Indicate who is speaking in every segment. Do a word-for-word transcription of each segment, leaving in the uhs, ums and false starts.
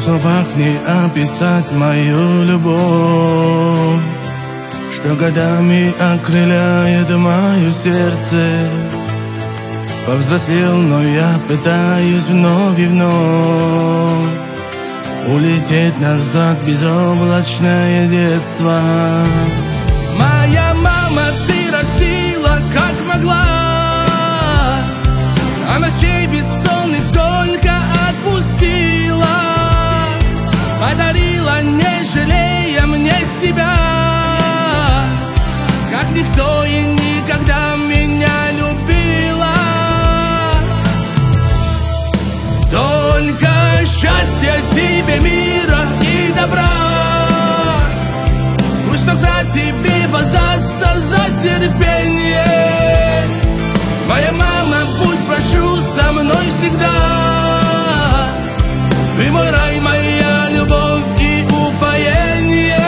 Speaker 1: словах не описать мою любовь, что годами окрыляет мое сердце. Повзрослел, но я пытаюсь вновь и вновь улететь назад в безоблачное детство. Моя мама, ты растила как могла, а ночей бессонных сколько отпустила. Подарила, не жалея мне себя, как никто и никогда меня любила. Только счастья тебе, мира и добра, пусть тогда тебе воздастся за терпение. Моя мама, будь прошу со мной всегда, ты мой рай, моя любовь и упоение.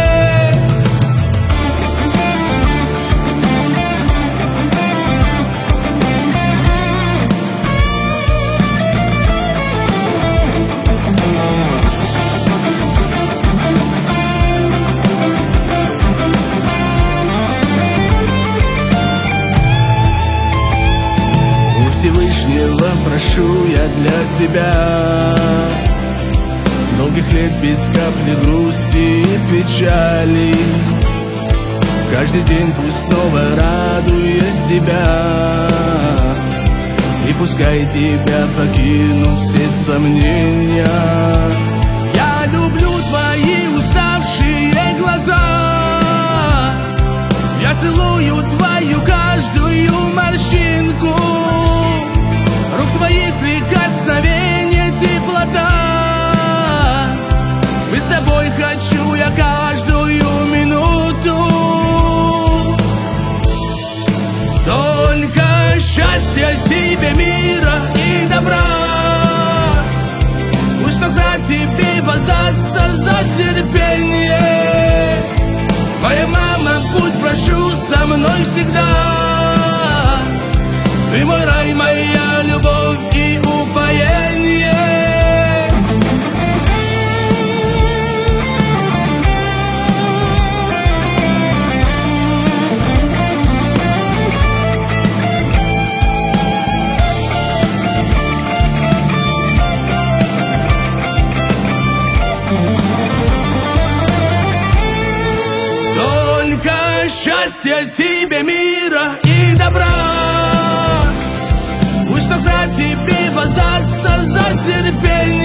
Speaker 1: Всевышнего прошу я для тебя долгих лет без капли грусти и печали. Каждый день пусть снова радует тебя, и пускай тебя покинут все сомнения. Я люблю твои уставшие глаза, я целую твою каждую морщинку, рук твоих прикосновений теплота. Быть с тобой хочу я каждую минуту. Только счастья тебе, мира и добра, пусть тогда тебе воздастся за терпение. Моя мама, будь прошу со мной всегда, ты мой рай, моя любовь и упоение. Только счастья тебе, мира и добра, пусть тогда тебе воздастся за терпение.